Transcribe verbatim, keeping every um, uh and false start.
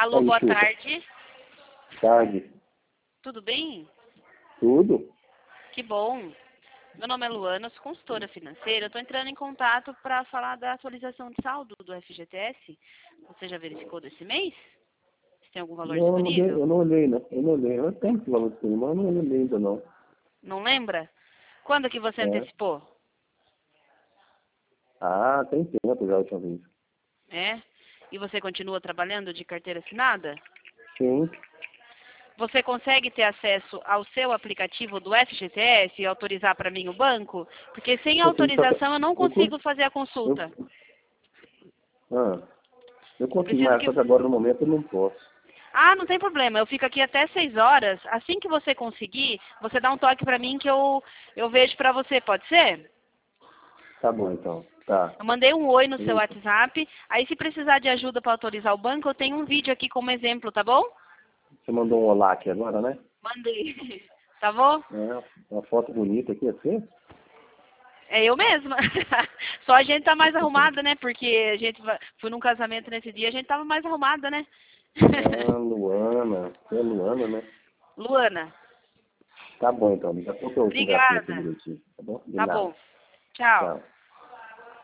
Alô, Aí, boa chuta. tarde. Tarde. Tudo bem? Tudo? Que bom. Meu nome é Luana, eu sou consultora financeira. Eu estou entrando em contato para falar da atualização de saldo do F G T S. Você já verificou desse mês? Se tem algum valor Não, eu não, dei- disponível? eu não olhei, não. Eu não olhei. Eu tenho esse valor de mas eu não olhei ainda, não. Não lembra? Quando que você É. antecipou? Ah, tem tempo já a última vez. É? E você continua trabalhando de carteira assinada? Sim. Você consegue ter acesso ao seu aplicativo do F G T S e autorizar para mim o banco? Porque sem Consigo só que- autorização eu não Eu, consigo cons- fazer a eu, consulta. ah, eu Eu consigo, preciso mas que... só que agora no momento eu não posso. Ah, não tem problema. Eu fico aqui até seis horas. Assim que você conseguir, você dá um toque para mim que eu, eu vejo para você. Pode ser? Tá bom, então. Tá. Eu mandei um oi no seu Eita. WhatsApp. Aí se precisar de ajuda para autorizar o banco, eu tenho um vídeo aqui como exemplo, tá bom? Você mandou um olá aqui agora, né? Mandei. Tá bom? É, uma foto bonita aqui, assim. É eu mesma. Só a gente tá mais arrumada, né? Porque a gente va- fui num casamento nesse dia, a gente tava mais arrumada, né? Ah, Luana. É Luana, né? Luana, Tá bom, então. Daqui a pouco eu converso com você obrigada. direitinho, tá bom? De Tá nada. bom. Tchau. Tchau.